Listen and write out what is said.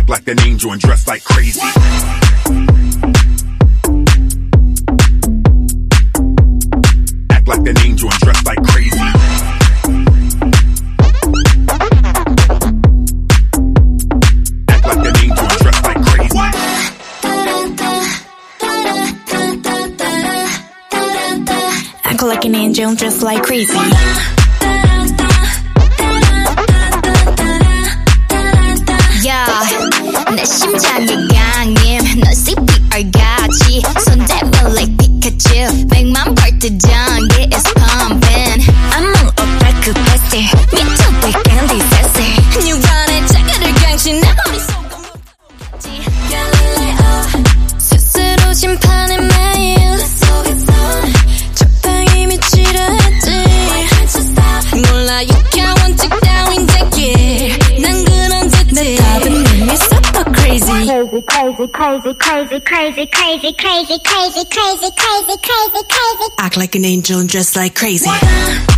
Act like an angel and dress like crazy. Act like an angel and dress like crazy. Act like an angel and dress like crazy. Act like an angel and dress like crazy. 내 심장이 강해 넌 CPR 같이 손대면 like Pikachu 100만 볼트 전기 is pumping I'm on a back capacity 미쳐도 candy sassy 뉴런의 자가를 강신 내 머릿속은 무겁지 Galileo 스스로 심판의 매일 적당히 미치려 했지 몰라 you can't want to down in the gear 난 그런 듯해 내 답은 이미 super crazy Crazy, crazy, crazy, crazy, crazy, crazy, crazy, crazy, crazy, crazy, crazy, crazy. Act like an angel and dress like crazy.